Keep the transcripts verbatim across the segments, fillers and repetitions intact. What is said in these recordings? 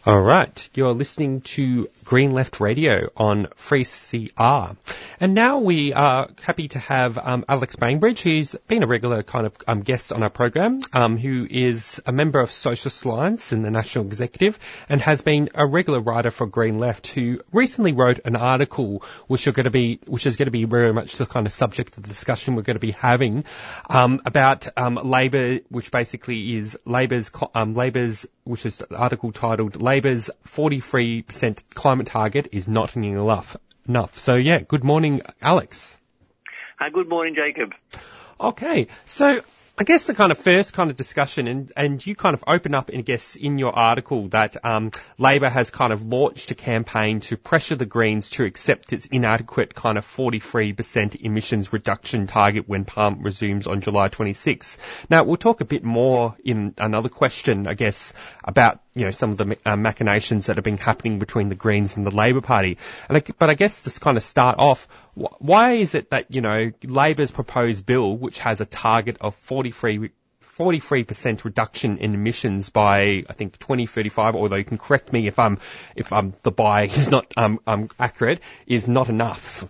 All right, you're listening to Green Left Radio on three C R. And now we are happy to have um, Alex Bainbridge, who's been a regular kind of um, guest on our program, um, who is a member of Socialist Alliance in the National Executive and has been a regular writer for Green Left, who recently wrote an article which are going to be, which is going to be very much the kind of subject of the discussion we're going to be having um, about um, Labor, which basically is Labor's, um, Labor's, which is the article titled Labor's forty-three percent climate target is not enough. Enough. So, yeah, good morning, Alex. Uh, good morning, Jacob. Okay, so I guess the kind of first kind of discussion, and, and you kind of open up, I guess, in your article that um, Labor has kind of launched a campaign to pressure the Greens to accept its inadequate kind of forty-three percent emissions reduction target when Parliament resumes on July twenty-sixth. Now, we'll talk a bit more in another question, I guess, about you know, some of the uh, machinations that have been happening between the Greens and the Labor Party. And I, but I guess to kind of start off, wh- why is it that, you know, Labor's proposed bill, which has a target of forty-three percent reduction in emissions by, I think, twenty thirty-five, although you can correct me if I'm, if I'm, the by is not um, um, accurate, is not enough?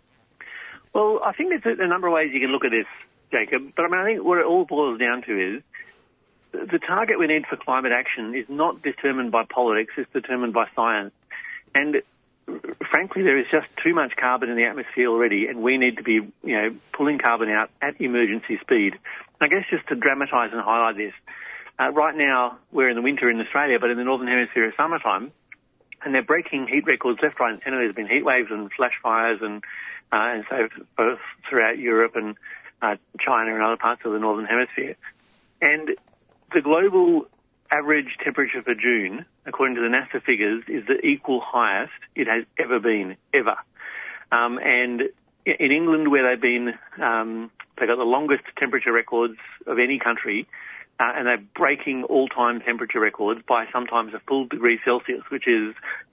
Well, I think there's a, a number of ways you can look at this, Jacob, but I mean, I think what it all boils down to is the target we need for climate action is not determined by politics, it's determined by science. And frankly, there is just too much carbon in the atmosphere already, and we need to be, you know, pulling carbon out at emergency speed. I guess just to dramatise and highlight this, uh, right now we're in the winter in Australia, but in the Northern Hemisphere it's summertime, and they're breaking heat records left, right and centre. There's been heat waves and flash fires and, uh, and so both throughout Europe and uh, China and other parts of the Northern Hemisphere. And the global average temperature for June, according to the NASA figures, is the equal highest it has ever been, ever. Um, and in England, where they've been, um, they've got the longest temperature records of any country, uh, and they're breaking all-time temperature records by sometimes a full degree Celsius, which is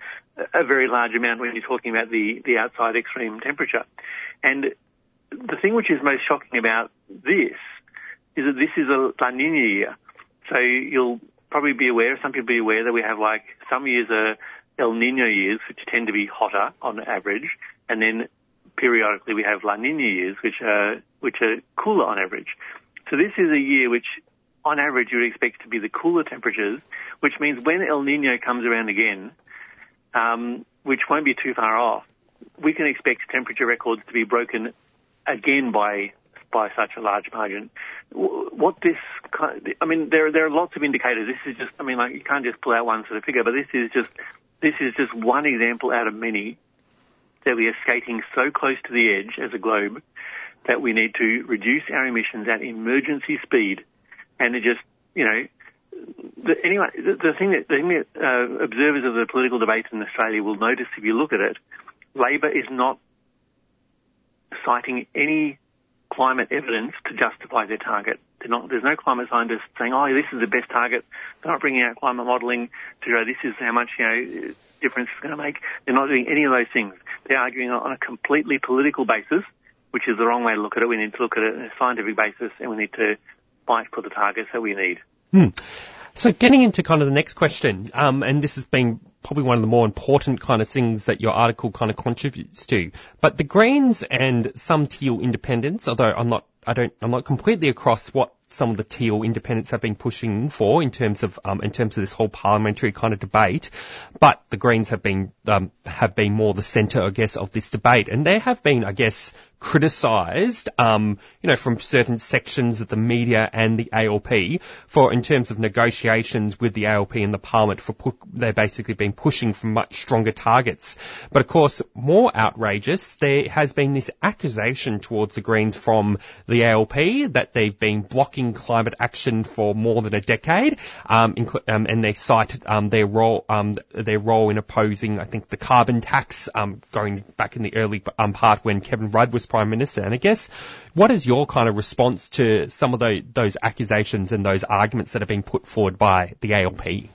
a very large amount when you're talking about the, the outside extreme temperature. And the thing which is most shocking about this is that this is a La Nina year. So you'll probably be aware, some people be aware that we have like some years are El Nino years, which tend to be hotter on average, and then periodically we have La Nina years, which are which are cooler on average. So this is a year which, on average, you would expect to be the cooler temperatures, which means when El Nino comes around again, um, which won't be too far off, we can expect temperature records to be broken again by by such a large margin. What this, I mean, there there are lots of indicators. This is just, I mean, like you can't just pull out one sort of figure, but this is just this is just one example out of many that we are skating so close to the edge as a globe that we need to reduce our emissions at emergency speed. And it just, you know, the, anyway, the, the thing that, the thing that uh, observers of the political debate in Australia will notice if you look at it, Labor is not citing any climate evidence to justify their target. They're not, there's no climate scientists saying, oh, this is the best target. They're not bringing out climate modelling to show this is how much, you know, difference it's going to make. They're not doing any of those things. They're arguing on a completely political basis, which is the wrong way to look at it. We need to look at it on a scientific basis, and we need to fight for the targets that we need. Hmm. So getting into kind of the next question, um, and this has been probably one of the more important kind of things that your article kind of contributes to, but the Greens and some Teal independents, although I'm not, I don't, I'm not completely across what some of the Teal independents have been pushing for in terms of, um, in terms of this whole parliamentary kind of debate, but the Greens have been, um, have been more the centre, I guess, of this debate, and they have been, I guess, criticised, um, you know, from certain sections of the media and the A L P for, in terms of negotiations with the A L P and the Parliament, for pu- they've basically been pushing for much stronger targets. But of course, more outrageous, there has been this accusation towards the Greens from the A L P that they've been blocking climate action for more than a decade, um, inc- um, and they cite um, their role, um, their role in opposing, I think, the carbon tax, um, going back in the early um, part when Kevin Rudd was Prime Minister. And I guess, what is your kind of response to some of the, those accusations and those arguments that have been put forward by the A L P?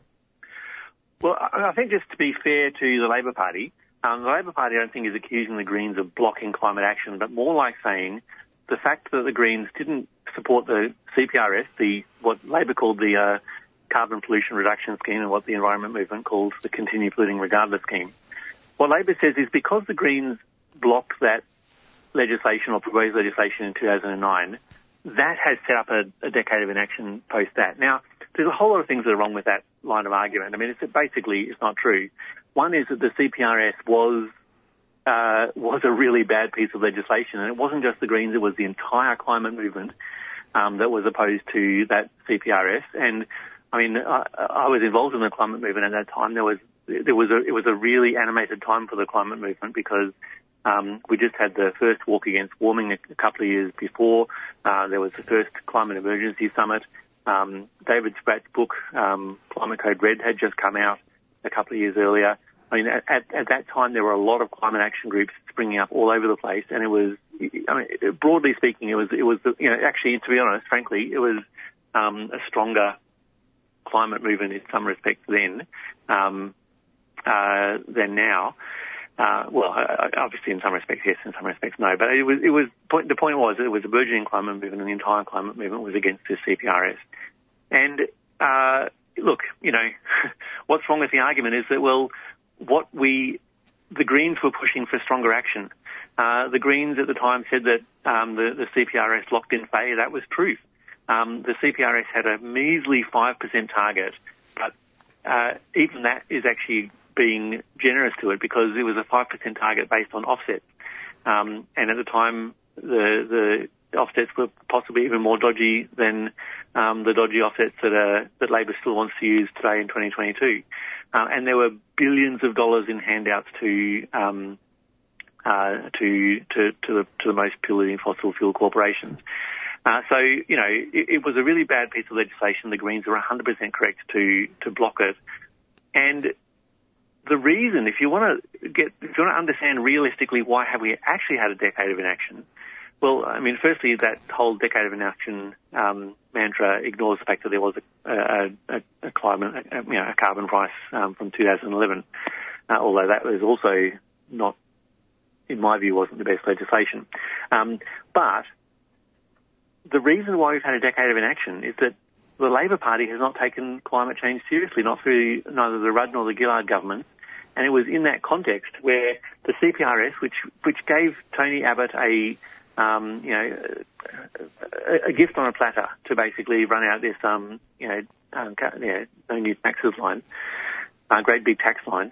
Well, I think just to be fair to the Labor Party, um, the Labor Party I don't think is accusing the Greens of blocking climate action, but more like saying the fact that the Greens didn't support the C P R S, the what Labor called the uh, carbon pollution reduction scheme and what the environment movement calls the continue polluting regardless scheme. What Labor says is because the Greens blocked that legislation or proposed legislation in two thousand nine, that has set up a, a decade of inaction post that. Now, there's a whole lot of things that are wrong with that line of argument. I mean, it's basically, it's not true. One is that the C P R S was uh, was a really bad piece of legislation, and it wasn't just the Greens, it was the entire climate movement um, that was opposed to that C P R S. And, I mean, I, I was involved in the climate movement at that time. There was there was a, it was a really animated time for the climate movement because Um, we just had the first walk against warming a, a couple of years before. Uh, there was the first climate emergency summit. Um, David Spratt's book, um, Climate Code Red, had just come out a couple of years earlier. I mean, at, at that time, there were a lot of climate action groups springing up all over the place, and it was, I mean, broadly speaking, it was, it was, you know, actually, to be honest, frankly, it was um, a stronger climate movement in some respects then um, uh, than now. Uh, well, obviously in some respects yes, in some respects no. But it was, it was, the point was it was a burgeoning climate movement and the entire climate movement was against the C P R S. And, uh, look, you know, what's wrong with the argument is that, well, what we, the Greens were pushing for stronger action. Uh, the Greens at the time said that, um, the, the C P R S locked in Faye. That was truth. Um, the C P R S had a measly five percent target, but, uh, even that is actually being generous to it because it was a five percent target based on offsets. Um, and at the time, the, the offsets were possibly even more dodgy than um, the dodgy offsets that, uh, that Labor still wants to use today in twenty twenty-two. Uh, and there were billions of dollars in handouts to um, uh, to, to, to, the, to the most polluting fossil fuel corporations. Uh, so, you know, it, it was a really bad piece of legislation. The Greens were one hundred percent correct to, to block it. And the reason, if you want to get, if you want to understand realistically why have we actually had a decade of inaction, well, I mean, firstly, that whole decade of inaction um, mantra ignores the fact that there was a, a, a, a climate, a, you know, a carbon price um, from two thousand eleven, uh, although that was also not, in my view, wasn't the best legislation. Um, but the reason why we've had a decade of inaction is that the Labor Party has not taken climate change seriously, not through neither the Rudd nor the Gillard government. And it was in that context where the C P R S, which which gave Tony Abbott a um, you know a, a gift on a platter to basically run out this um, you know um, you know no new taxes line, uh, great big tax line.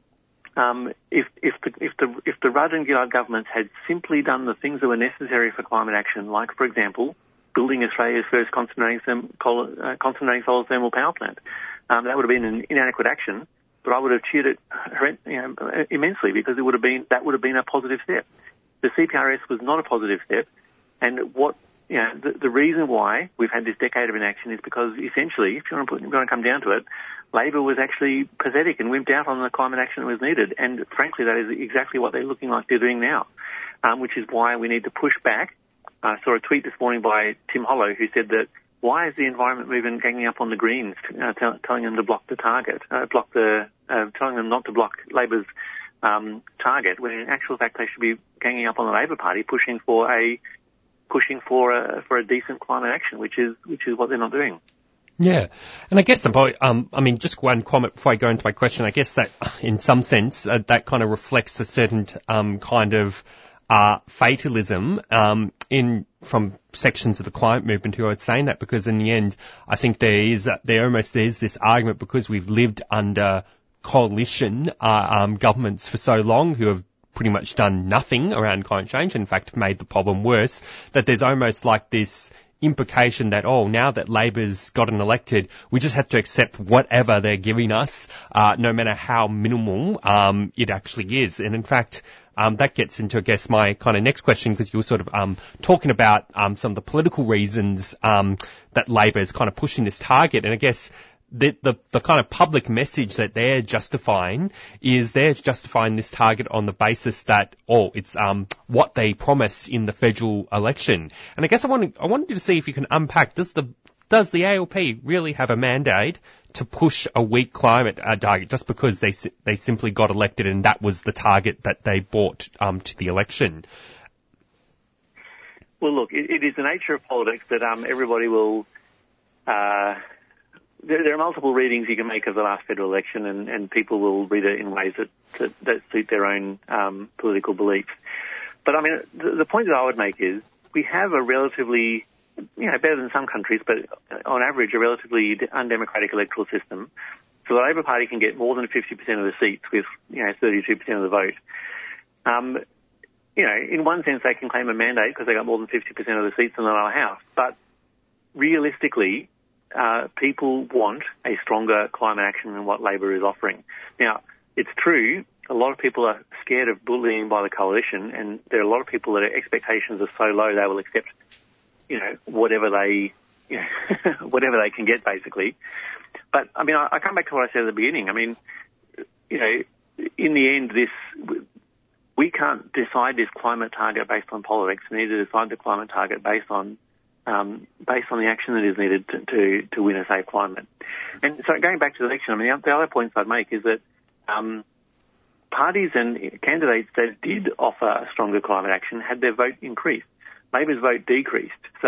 Um, if if the if the if the Rudd and Gillard governments had simply done the things that were necessary for climate action, like for example building Australia's first concentrating, therm, uh, concentrating solar thermal power plant, um, that would have been an inadequate action. But I would have cheered it you know, immensely because it would have been that would have been a positive step. The C P R S was not a positive step, and what you know the, the reason why we've had this decade of inaction is because essentially, if you want to put, if you want to come down to it, Labor was actually pathetic and wimped out on the climate action that was needed, and frankly, that is exactly what they're looking like they're doing now, um, which is why we need to push back. I saw a tweet this morning by Tim Hollow who said that. Why is the environment movement ganging up on the Greens, uh, tell, telling them to block the target, uh, block the, uh, telling them not to block Labor's um, target, when in actual fact they should be ganging up on the Labor Party, pushing for a pushing for a for a decent climate action, which is which is what they're not doing. Yeah, and I guess um, I mean, just one comment before I go into my question. I guess that, in some sense, uh, that kind of reflects a certain um, kind of uh, fatalism um, in from sections of the climate movement who are saying that, because in the end, I think there is there almost there's this argument because we've lived under coalition uh, um, governments for so long who have pretty much done nothing around climate change, in fact made the problem worse, that there's almost like this implication that, oh, now that Labor's gotten elected, we just have to accept whatever they're giving us, uh, no matter how minimal um, it actually is. And in fact, um, that gets into, I guess, my kind of next question, because you were sort of um, talking about um, some of the political reasons um, that Labor is kind of pushing this target. And I guess the, the the kind of public message that they're justifying is they're justifying this target on the basis that, oh, it's um what they promised in the federal election. And I guess I wanted I wanted you to see if you can unpack, does the does the A L P really have a mandate to push a weak climate uh, target just because they they simply got elected and that was the target that they brought um to the election? Well, look, it, it is the nature of politics that um everybody will uh there, there are multiple readings you can make of the last federal election, and, and people will read it in ways that, that, that suit their own um, political beliefs. But I mean, the, the point that I would make is we have a relatively, you know, better than some countries, but on average, a relatively undemocratic electoral system. So the Labor Party can get more than fifty percent of the seats with, you know, thirty-two percent of the vote. Um, you know, in one sense, they can claim a mandate because they got more than fifty percent of the seats in the lower house. But realistically, uh, people want a stronger climate action than what Labor is offering. Now, it's true, a lot of people are scared of bullying by the coalition, and there are a lot of people that their expectations are so low they will accept, you know, whatever they, you know, whatever they can get, basically. But, I mean, I, I come back to what I said at the beginning. I mean, you know, in the end, this, we can't decide this climate target based on politics. We need to decide the climate target based on, um, based on the action that is needed to, to, to win a safe climate. And so going back to the election, I mean, the other points I'd make is that, um, parties and candidates that did offer a stronger climate action had their vote increased. Labor's vote decreased. So,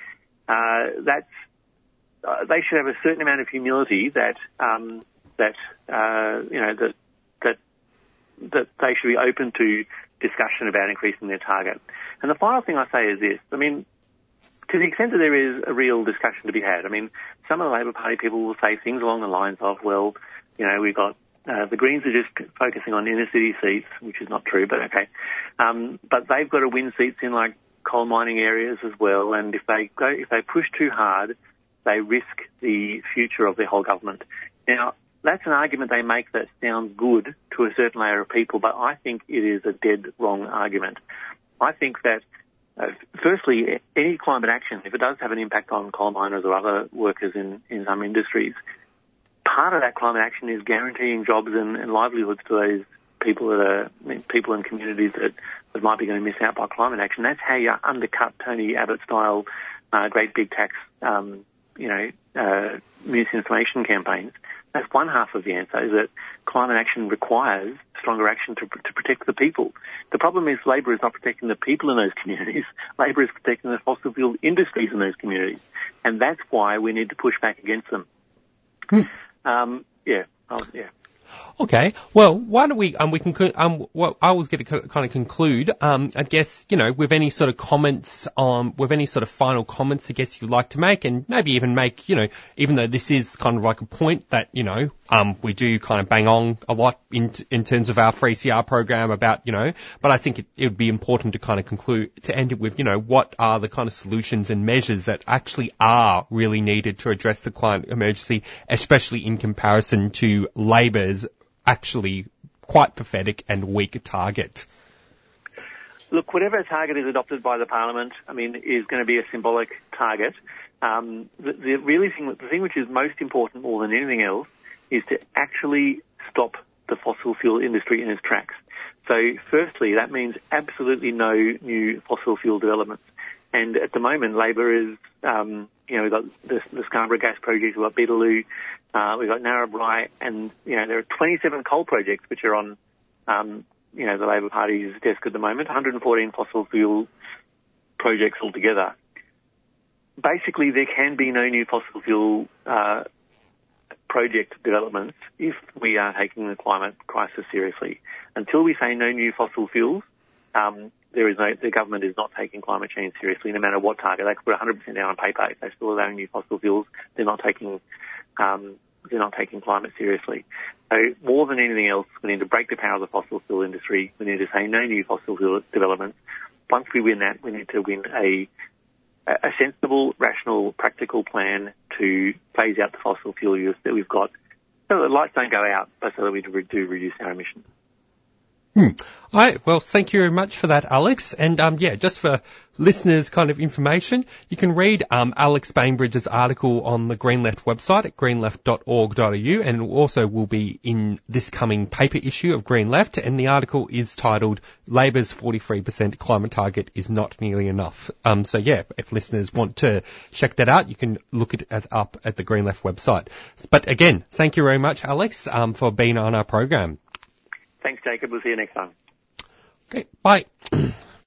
uh, that's, Uh, they should have a certain amount of humility that um, that uh, you know that that that they should be open to discussion about increasing their target. And the final thing I say is this: I mean, to the extent that there is a real discussion to be had, I mean, some of the Labor Party people will say things along the lines of, well, you know, we've got uh, the Greens are just focusing on inner city seats, which is not true, but okay. Um, but they've got to win seats in like coal mining areas as well, and if they go if they push too hard, they risk the future of their whole government. Now, that's an argument they make that sounds good to a certain layer of people, but I think it is a dead wrong argument. I think that, uh, firstly, any climate action, if it does have an impact on coal miners or other workers in, in some industries, part of that climate action is guaranteeing jobs and, and livelihoods to those people that are people in communities that, that might be going to miss out by climate action. That's how you undercut Tony Abbott-style uh, great big tax um you know, uh, misinformation campaigns. That's one half of the answer, is that climate action requires stronger action to, to protect the people. The problem is Labor is not protecting the people in those communities. Labor is protecting the fossil fuel industries in those communities. And that's why we need to push back against them. Hmm. Um, yeah, I'll, yeah. Okay, well, why don't we, um, we can, um, well, I was going to kind of conclude, um, I guess, you know, with any sort of comments, um, with any sort of final comments, I guess you'd like to make, and maybe even make, you know, even though this is kind of like a point that, you know, um, we do kind of bang on a lot in, in terms of our three C R program about, you know, but I think it, it would be important to kind of conclude, to end it with, you know, what are the kind of solutions and measures that actually are really needed to address the climate emergency, especially in comparison to Labor's actually quite pathetic and weak target. Look, whatever target is adopted by the Parliament, I mean, is going to be a symbolic target. Um, the, the really thing, the thing which is most important more than anything else is to actually stop the fossil fuel industry in its tracks. So, firstly, that means absolutely no new fossil fuel developments. And at the moment, Labor is, um, you know, we've got the, the Scarborough Gas Project, we've got Beetaloo, Uh, we've got Narrabri, and, you know, there are twenty-seven coal projects which are on, um, you know, the Labor Party's desk at the moment, one hundred fourteen fossil fuel projects altogether. Basically, there can be no new fossil fuel uh, project developments if we are taking the climate crisis seriously. Until we say no new fossil fuels, um, there is no, the government is not taking climate change seriously, no matter what target. They could put one hundred percent down on paper. If they're still allowing new fossil fuels, they're not taking Um, they're not taking climate seriously. So more than anything else, we need to break the power of the fossil fuel industry. We need to say no new fossil fuel developments. Once we win that, we need to win a, a sensible, rational, practical plan to phase out the fossil fuel use that we've got so that the lights don't go out, but so that we do reduce our emissions. Hmm. All right. Well, thank you very much for that, Alex. And, um, yeah, just for listeners' kind of information, you can read, um, Alex Bainbridge's article on the Green Left website at green left dot org dot a u, and also will be in this coming paper issue of Green Left. And the article is titled Labor's forty-three percent climate target is not nearly enough. Um, so yeah, if listeners want to check that out, you can look it at, up at the Green Left website. But again, thank you very much, Alex, um, for being on our program. Thanks, Jacob. We'll see you next time. Okay, bye.